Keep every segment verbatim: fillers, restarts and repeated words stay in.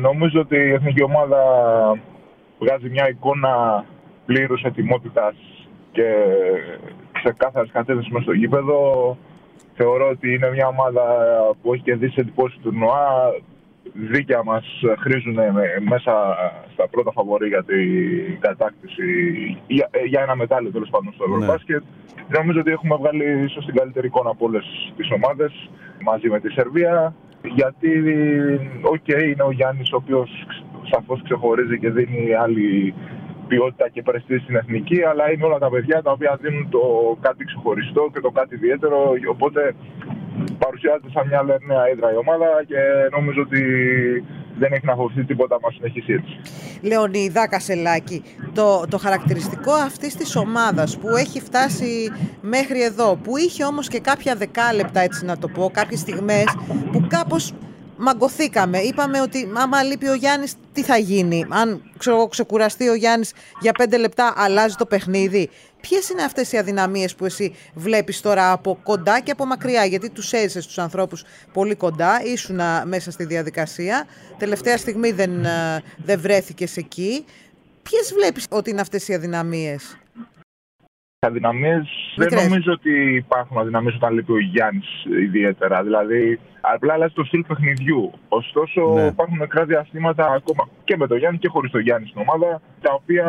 Νομίζω ότι η εθνική ομάδα βγάζει μια εικόνα πλήρους ετοιμότητας και ξεκάθαρης κατεύθυνσης μες στο γήπεδο. Θεωρώ ότι είναι μια ομάδα που έχει κερδίσει εντυπώσεις του τουρνουά. Δίκαια μας χρήζουν μέσα στα πρώτα φαβορί για την κατάκτηση, για, για ένα μετάλλιο τέλος πάντων στο Ευρωμπάσκετ. Ναι. Νομίζω ότι έχουμε βγάλει ίσως την καλύτερη εικόνα από όλες τις ομάδες μαζί με τη Σερβία. Γιατί, οκ, okay, είναι ο Γιάννης ο οποίος σαφώς ξεχωρίζει και δίνει άλλη ποιότητα και πρεστή στην εθνική, αλλά είναι όλα τα παιδιά τα οποία δίνουν το κάτι ξεχωριστό και το κάτι ιδιαίτερο. Οπότε παρουσιάζεται σαν μια νέα έδρα η ομάδα και νομίζω ότι δεν έχει να φοβηθεί τίποτα μας συνεχίσει έτσι. Λεωνίδα Κασελάκη, το, το χαρακτηριστικό αυτής της ομάδας που έχει φτάσει μέχρι εδώ, που είχε όμως και κάποια δεκάλεπτα, έτσι να το πω, κάποιες στιγμές που κάπως μαγκωθήκαμε. Είπαμε ότι άμα λείπει ο Γιάννης, τι θα γίνει? Αν ξέρω, ξεκουραστεί ο Γιάννης για πέντε λεπτά, αλλάζει το παιχνίδι. Ποιες είναι αυτές οι αδυναμίες που εσύ βλέπεις τώρα από κοντά και από μακριά? Γιατί τους έζησες τους ανθρώπους πολύ κοντά, ήσουν μέσα στη διαδικασία. Τελευταία στιγμή δεν, δεν βρέθηκες εκεί. Ποιες βλέπεις ότι είναι αυτές οι αδυναμίες? Αδυναμίες, δεν νομίζω ότι υπάρχουν αδυναμίες όταν λείπει ο Γιάννης ιδιαίτερα. Δηλαδή, απλά αλλάζει το στυλ παιχνιδιού. Ωστόσο, ναι. υπάρχουν μικρά διαστήματα ακόμα και με τον Γιάννη και χωρίς τον Γιάννη στην ομάδα, τα οποία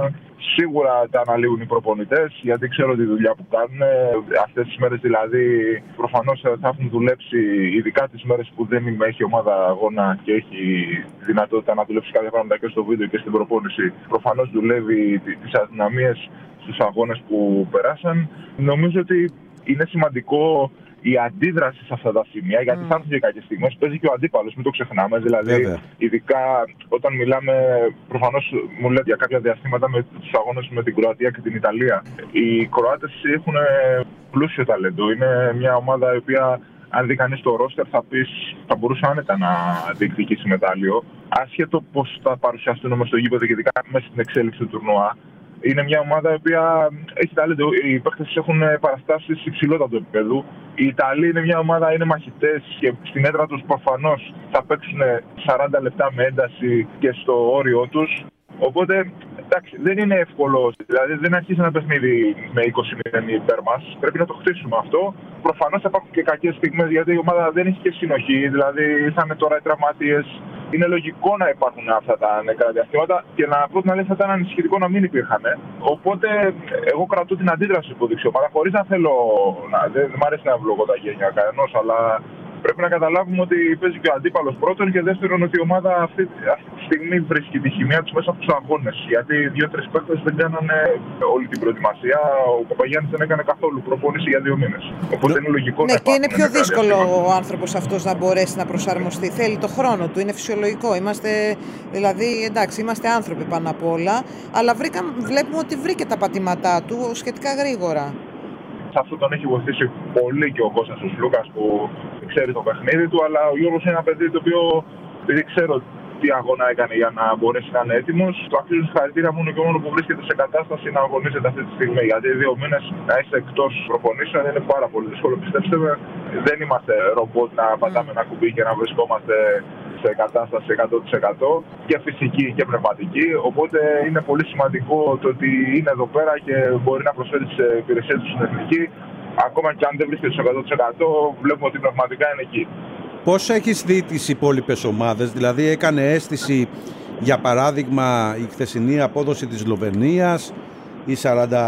σίγουρα τα αναλύουν οι προπονητές, γιατί ξέρω τη δουλειά που κάνουν. Αυτές τις μέρες δηλαδή, προφανώς θα έχουν δουλέψει, ειδικά τις μέρες που δεν έχει ομάδα αγώνα και έχει δυνατότητα να δουλέψει κάποια πράγματα και στο βίντεο και στην προπόνηση. Προφανώς δουλεύει τις αδυναμίες στους αγώνες που περάσαν. Νομίζω ότι είναι σημαντικό η αντίδραση σε αυτά τα σημεία, γιατί mm. θα έρθουν και κάποιες στιγμές, παίζει και ο αντίπαλος, μην το ξεχνάμε. Δηλαδή, Βέβαια. ειδικά όταν μιλάμε, προφανώς μου λέτε για κάποια διαστήματα με τους αγώνες με την Κροατία και την Ιταλία. Οι Κροάτες έχουν πλούσιο ταλέντο. Είναι μια ομάδα η οποία, αν δει κανείς το ρόστερ, θα πεις θα μπορούσε άνετα να διεκδικήσει μετάλλιο. Άσχετο πώς θα παρουσιαστούν όμως στο γήπεδο και ειδικά μέσα στην εξέλιξη του τουρνουά. Είναι μια ομάδα η οποία έχει ταλέντο. Οι παίκτες έχουν παραστάσεις υψηλότατου επίπεδου. Οι Ιταλοί είναι μια ομάδα, είναι μαχητές και στην έδρα τους προφανώς θα παίξουν σαράντα λεπτά με ένταση και στο όριό τους. Οπότε, εντάξει, δεν είναι εύκολο. Δηλαδή, δεν αρχίζει ένα παιχνίδι με είκοσι μηδέν υπέρ μας. Πρέπει να το χτίσουμε αυτό. Προφανώς θα υπάρχουν και κακές στιγμές, γιατί η ομάδα δεν έχει και συνοχή. Δηλαδή, ήρθαν τώρα οι τραυματίες. Είναι λογικό να υπάρχουν αυτά τα νεκρά διαστήματα και να πω την αλήθεια, θα ήταν ανησυχητικό να μην υπήρχαν. Οπότε, εγώ κρατώ την αντίδραση που δείξει η ομάδα, χωρίς να θέλω. Να, δεν δεν μ' αρέσει να ευλογώ τα γένια κανενός, αλλά πρέπει να καταλάβουμε ότι παίζει και ο αντίπαλος πρώτον και δεύτερον ότι η ομάδα αυτή, αυτή τη στιγμή βρίσκει τη χημεία της μέσα από τους αγώνες. Γιατί δύο-τρεις παίκτες δεν κάνανε όλη την προετοιμασία. Ο Παπαγιάννης δεν έκανε καθόλου προπόνηση για δύο μήνες. Οπότε είναι λογικό ναι, να και είναι πιο δύσκολο ο άνθρωπος αυτός να μπορέσει να προσαρμοστεί. Θέλει το χρόνο του, είναι φυσιολογικό. Είμαστε, δηλαδή, εντάξει, είμαστε άνθρωποι πάνω απ' όλα. Αλλά βρήκα, βλέπουμε ότι βρήκε τα πατήματά του σχετικά γρήγορα. Σε αυτό τον έχει βοηθήσει πολύ και ο Κώστας ο Σλούκας που ξέρει το παιχνίδι του, αλλά ο Γιώργος είναι ένα παιδί το οποίο, επειδή ξέρω τι αγώνα έκανε για να μπορέσει να είναι έτοιμος, το αξίζουν συγχαρητήρια μόνο και μόνο που βρίσκεται σε κατάσταση να αγωνίζεται αυτή τη στιγμή. Γιατί δύο μήνες να είσαι εκτός προπονήσεων είναι πάρα πολύ δύσκολο. Πιστέψτε με, δεν είμαστε ρομπότ να πατάμε ένα κουμπί και να βρισκόμαστε σε κατάσταση εκατό τοις εκατό και φυσική και πνευματική. Οπότε είναι πολύ σημαντικό το ότι είναι εδώ πέρα και μπορεί να προσφέρει τις υπηρεσίες του στην εθνική. Ακόμα και αν δεν βρίσκεται στο εκατό τοις εκατό, βλέπουμε ότι πνευματικά είναι εκεί. Πώς έχεις δει τις υπόλοιπες ομάδες? Δηλαδή έκανε αίσθηση, για παράδειγμα, η χθεσινή απόδοση της Σλοβενίας, οι σαράντα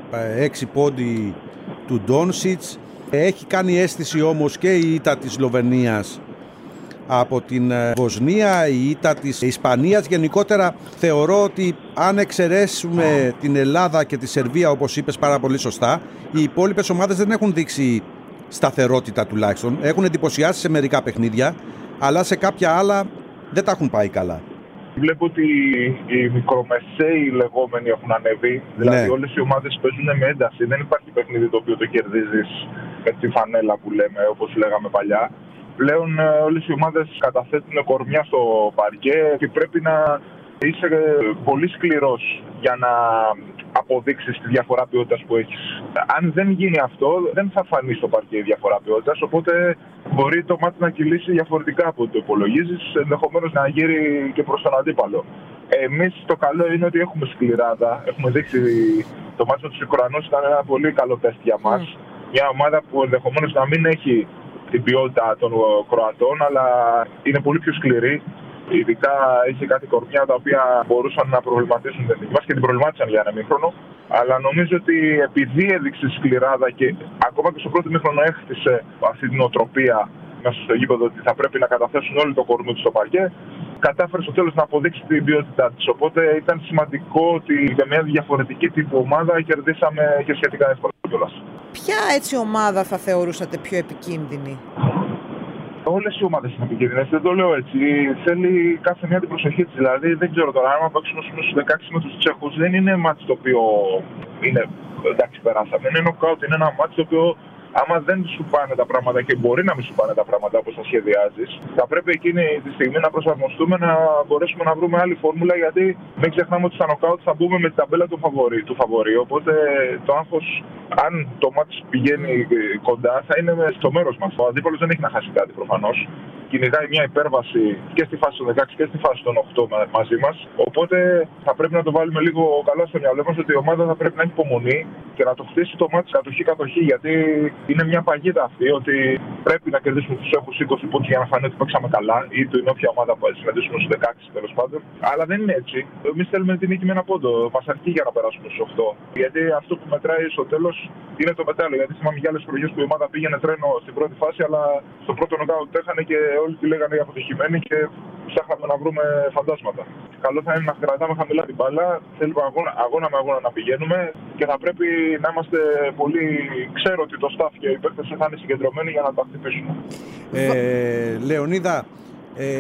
έξι πόντοι του Ντόνσιτς. Έχει κάνει αίσθηση όμως και η ήττα της Σλοβενίας από την Βοσνία, η ήττα της Ισπανίας. Γενικότερα θεωρώ ότι αν εξαιρέσουμε την Ελλάδα και τη Σερβία, όπως είπες πάρα πολύ σωστά, οι υπόλοιπες ομάδες δεν έχουν δείξει σταθερότητα τουλάχιστον. Έχουν εντυπωσιάσει σε μερικά παιχνίδια, αλλά σε κάποια άλλα δεν τα έχουν πάει καλά. Βλέπω ότι οι μικρομεσαίοι λεγόμενοι έχουν ανέβει. Ναι. Δηλαδή όλες οι ομάδες παίζουν με ένταση. Δεν υπάρχει παιχνίδι το οποίο το κερδίζεις με τη φανέλα που λέμε, όπως λέγαμε παλιά. Πλέον όλες οι ομάδες καταθέτουν κορμιά στο παρκέ και πρέπει να είσαι πολύ σκληρός για να αποδείξεις τη διαφορά ποιότητας που έχεις. Αν δεν γίνει αυτό, δεν θα φανεί στο παρκέ η διαφορά ποιότητας, οπότε μπορεί το μάτι να κυλήσει διαφορετικά από ό,τι το υπολογίζεις, ενδεχομένως να γύρει και προς τον αντίπαλο. Εμείς το καλό είναι ότι έχουμε σκληράδα. Έχουμε δείξει το μάτι με τους Ουκρανούς ήταν ένα πολύ καλό τεστ για μας. Mm. Μια ομάδα που ενδεχομένως να μην έχει την ποιότητα των Κροατών, αλλά είναι πολύ πιο σκληρή. Ειδικά είχε κάτι κορμιά τα οποία μπορούσαν να προβληματίσουν την εθνική μας και την προβλημάτισαν για ένα μήχρονο. Αλλά νομίζω ότι επειδή έδειξε σκληράδα και ακόμα και στο πρώτο μήχρονο έχτισε αυτή την οτροπία μέσα στο γήπεδο ότι θα πρέπει να καταθέσουν όλοι το κορμί του στο παρκέ, κατάφερε στο τέλος να αποδείξει την ποιότητά της. Οπότε ήταν σημαντικό ότι για μια διαφορετική τύπου ομάδα κερδίσαμε και σχετικά εύκολα κιόλας. Ποια έτσι ομάδα θα θεωρούσατε πιο επικίνδυνη? Όλες οι ομάδες είναι επικίνδυνες, δεν το λέω έτσι. Θέλει κάθε μία την προσοχή της. Δηλαδή, δεν ξέρω τώρα, άμα παίξουμε στους δεκαέξι με τους Τσέχους, δεν είναι μάτς το οποίο είναι εντάξει, περάσαμε. Είναι νοκάουτ, είναι ένα μάτς το οποίο άμα δεν σου πάνε τα πράγματα και μπορεί να μην σου πάνε τα πράγματα όπως τα σχεδιάζεις, θα πρέπει εκείνη τη στιγμή να προσαρμοστούμε, να μπορέσουμε να βρούμε άλλη φόρμουλα. Γιατί μην ξεχνάμε ότι στα νοκάουτ θα μπούμε με την ταμπέλα του φαβορί. Του φαβορί. Οπότε το άγχος, αν το μάτς πηγαίνει κοντά, θα είναι στο μέρος μας. Ο αντίπαλος δεν έχει να χάσει κάτι προφανώς. Κυνηγάει μια υπέρβαση και στη φάση των δεκαέξι και στη φάση των οκτώ μαζί μας. Οπότε θα πρέπει να το βάλουμε λίγο καλά στο μυαλό μας ότι η ομάδα θα πρέπει να έχει υπομονή και να το χτίσει το μάτς κατοχή-κατοχή. Γιατί είναι μια παγίδα αυτή ότι πρέπει να κερδίσουμε τους Τσέχους είκοσι πόντους για να φανεί ότι παίξαμε καλά ή του είναι όποια ομάδα που συναντήσουμε στους δεκαέξι τέλος πάντων. Αλλά δεν είναι έτσι. Εμείς θέλουμε την νίκη με ένα πόντο. Μας αρκεί για να περάσουμε στους οκτώ. Γιατί αυτό που μετράει στο τέλος είναι το μετάλλιο. Γιατί θυμάμαι για άλλες χρονιές που η ομάδα πήγαινε τρένο στην πρώτη φάση, αλλά στο πρώτο νοκάουτ έχανε και όλοι τη λέγανε για αποτυχημένοι και ψάχναμε να βρούμε φαντάσματα. Καλό θα είναι να κρατάμε χαμηλά την μπάλα. Θέλουμε αγώνα, αγώνα με αγώνα να πηγαίνουμε και θα πρέπει να είμαστε πολύ. Ξέρω ότι το staff και οι παίκτες θα είναι συγκεντρωμένοι για να τα χτυπήσουν. Ε, Λεωνίδα, ε,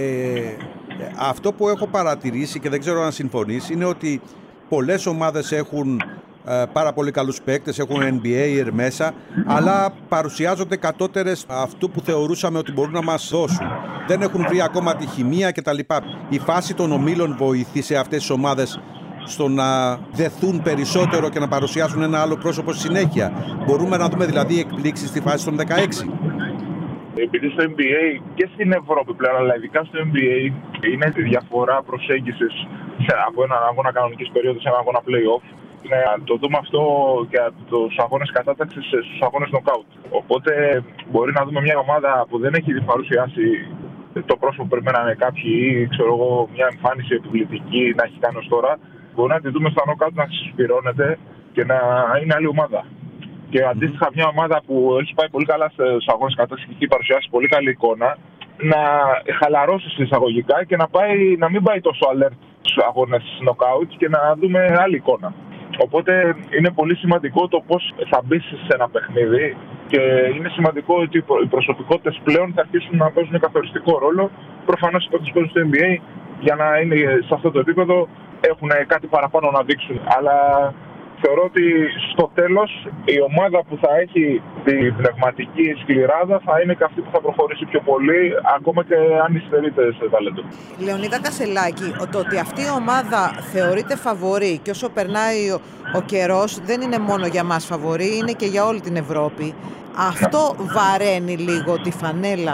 αυτό που έχω παρατηρήσει και δεν ξέρω αν συμφωνείς είναι ότι πολλές ομάδες έχουν ε, πάρα πολύ καλούς παίκτες, έχουν N B A μέσα, αλλά παρουσιάζονται κατώτερες αυτού που θεωρούσαμε ότι μπορούν να μας δώσουν. Δεν έχουν βρει ακόμα τη χημεία κτλ. Η φάση των ομίλων βοήθησε αυτές τις ομάδες στο να δεθούν περισσότερο και να παρουσιάσουν ένα άλλο πρόσωπο στη συνέχεια. Μπορούμε να δούμε δηλαδή εκπλήξεις στη φάση των δεκαέξι. Επειδή στο N B A και στην Ευρώπη πλέον, αλλά ειδικά στο N B A, είναι τη διαφορά προσέγγισης από έναν αγώνα κανονικής περίοδου σε έναν αγώνα play-off. Να το δούμε αυτό και από τους αγώνες κατάταξης στους αγώνες knockout. Οπότε μπορεί να δούμε μια ομάδα που δεν έχει παρουσιάσει το πρόσωπο που περιμένανε κάποιοι ή ξέρω εγώ, μια εμφάνιση επιβλητική να έχει κάνει ως τώρα. Μπορεί να τη δούμε στα knockout να συσπηρώνεται και να είναι άλλη ομάδα. Και αντίστοιχα μια ομάδα που έχει πάει πολύ καλά στους αγώνες κατάταξης και έχει παρουσιάσει πολύ καλή εικόνα, να χαλαρώσει εισαγωγικά και να, πάει, να μην πάει τόσο alert στους αγώνες knockout και να δούμε άλλη εικόνα. Οπότε είναι πολύ σημαντικό το πώς θα μπει σε ένα παιχνίδι και είναι σημαντικό ότι οι προσωπικότητες πλέον θα αρχίσουν να παίζουν καθοριστικό ρόλο. Προφανώς οι παίκτες που παίζουν στο N B A για να είναι σε αυτό το επίπεδο έχουν κάτι παραπάνω να δείξουν. Αλλά θεωρώ ότι στο τέλος η ομάδα που θα έχει την πνευματική σκληράδα θα είναι και αυτή που θα προχωρήσει πιο πολύ, ακόμα και αν υστερείται σε ταλέντο. Λεωνίδα Κασελάκη, το ότι αυτή η ομάδα θεωρείται φαβορί και όσο περνάει ο, ο καιρός δεν είναι μόνο για μας φαβορί, είναι και για όλη την Ευρώπη. Αυτό βαραίνει λίγο τη φανέλα?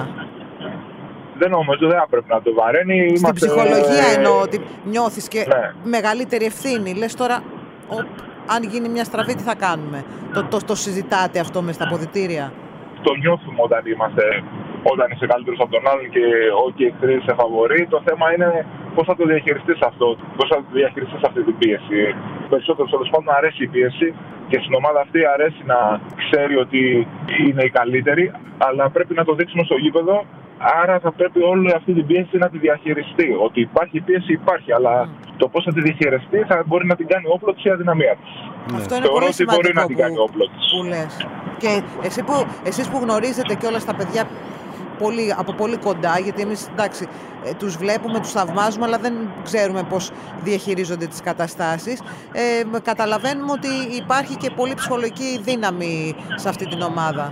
Δεν νομίζω, δεν πρέπει να το βαραίνει. Στην Είμαστε... ψυχολογία εννοώ ότι νιώθεις και ναι. μεγαλύτερη ευθύνη. Λες τώρα, οπ, αν γίνει μια στραβή τι θα κάνουμε? Το, το, το συζητάτε αυτό μες στα αποδυτήρια? Το νιώθουμε όταν είμαστε, όταν είσαι καλύτερος από τον άλλον και όχι εχθροί σε φαβορί. Το θέμα είναι πώς θα το διαχειριστείς αυτό, πώς θα το διαχειριστείς αυτή την πίεση. Περισσότερο τέλος πάντων αρέσει η πίεση και στην ομάδα αυτή αρέσει να ξέρει ότι είναι η καλύτερη, αλλά πρέπει να το δείξουμε στο γήπεδο. Άρα θα πρέπει όλη αυτή την πίεση να τη διαχειριστεί. Ότι υπάρχει πίεση υπάρχει, αλλά mm. το πώς θα τη διαχειριστεί θα μπορεί να την κάνει όπλο της ή αδυναμία της. Mm. Αυτό είναι Θεωρώ πολύ ότι σημαντικό μπορεί να την κάνει που, όπλο της. Που λες. Και εσύ που, εσείς που γνωρίζετε και όλα τα παιδιά πολύ, από πολύ κοντά, γιατί εμείς εντάξει, τους βλέπουμε, τους θαυμάζουμε, αλλά δεν ξέρουμε πώς διαχειρίζονται τις καταστάσεις. Ε, καταλαβαίνουμε ότι υπάρχει και πολύ ψυχολογική δύναμη σε αυτή την ομάδα.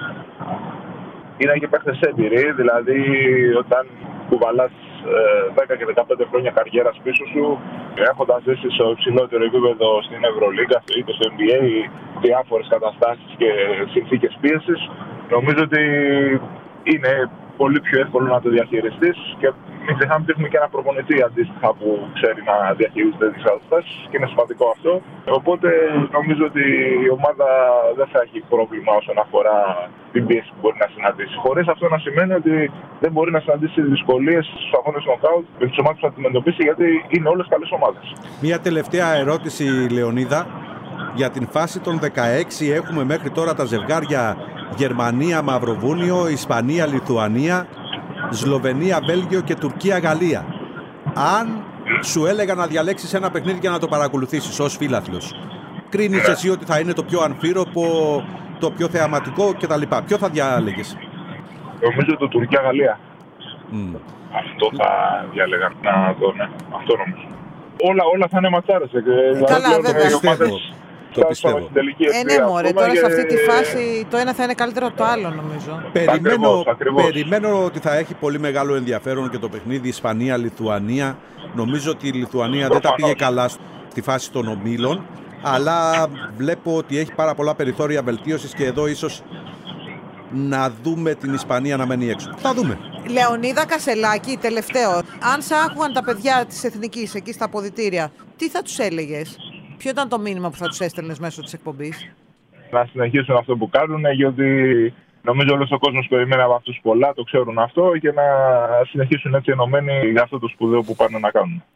Είναι και παίχτες έμπειροι, δηλαδή όταν κουβαλάς δέκα και δεκαπέντε χρόνια καριέρας πίσω σου, έχοντας ζήσει στο υψηλότερο επίπεδο στην Ευρωλίγκα είτε στο N B A, διάφορες καταστάσεις και συνθήκες πίεσης, νομίζω ότι είναι πολύ πιο εύκολο να το διαχειριστείς και μην ξεχνάμε ότι έχουμε και ένα προπονητή αντίστοιχα που ξέρει να διαχειρίζεται τέτοιες καταστάσεις και είναι σημαντικό αυτό. Οπότε νομίζω ότι η ομάδα δεν θα έχει πρόβλημα όσον αφορά την πίεση που μπορεί να συναντήσει. Χωρίς αυτό να σημαίνει ότι δεν μπορεί να συναντήσει δυσκολίες στους αγώνες νοκάουτ με τις ομάδες που θα αντιμετωπίσει, γιατί είναι όλες καλές ομάδες. Μια τελευταία ερώτηση, Λεωνίδα. Για την φάση των δεκαέξι έχουμε μέχρι τώρα τα ζευγάρια Γερμανία-Μαυροβούνιο, Ισπανία-Λιθουανία, Σλοβενία-Βέλγιο και Τουρκία-Γαλλία. Αν σου έλεγα να διαλέξεις ένα παιχνίδι για να το παρακολουθήσεις ως φίλαθλος, κρίνεις εσύ ότι θα είναι το πιο αμφίροπο, το πιο θεαματικό κτλ. Ποιο θα διάλεγες? Νομίζω το Τουρκία-Γαλλία. Mm. Αυτό θα διάλεγα να δω, ναι. Αυτό νομίζω. Όλα, όλα θα είναι ματσάρες. Καλά, βέβαια. Το πιστεύω. Το πιστεύω. Ε, ναι, μωρέ, τώρα και... σε αυτή τη φάση το ένα θα είναι καλύτερο από το άλλο, νομίζω. Περιμένω, ακριβώς, ακριβώς. περιμένω ότι θα έχει πολύ μεγάλο ενδιαφέρον και το παιχνίδι Ισπανία-Λιθουανία. Νομίζω ότι η Λιθουανία δεν τα πήγε καλά στη φάση των ομίλων, αλλά βλέπω ότι έχει πάρα πολλά περιθώρια βελτίωσης και εδώ ίσως να δούμε την Ισπανία να μένει έξω. Θα δούμε. Λεωνίδα Κασελάκη, τελευταίο. Αν σ' άκουγαν τα παιδιά της Εθνικής εκεί στα αποδυτήρια, τι θα τους έλεγες? Ποιο ήταν το μήνυμα που θα τους έστελνες μέσω της εκπομπής? Να συνεχίσουν αυτό που κάνουν, γιατί νομίζω όλος ο κόσμος περιμένει από αυτούς πολλά, το ξέρουν αυτό, και να συνεχίσουν έτσι ενωμένοι για αυτό το σπουδαίο που πάνε να κάνουν.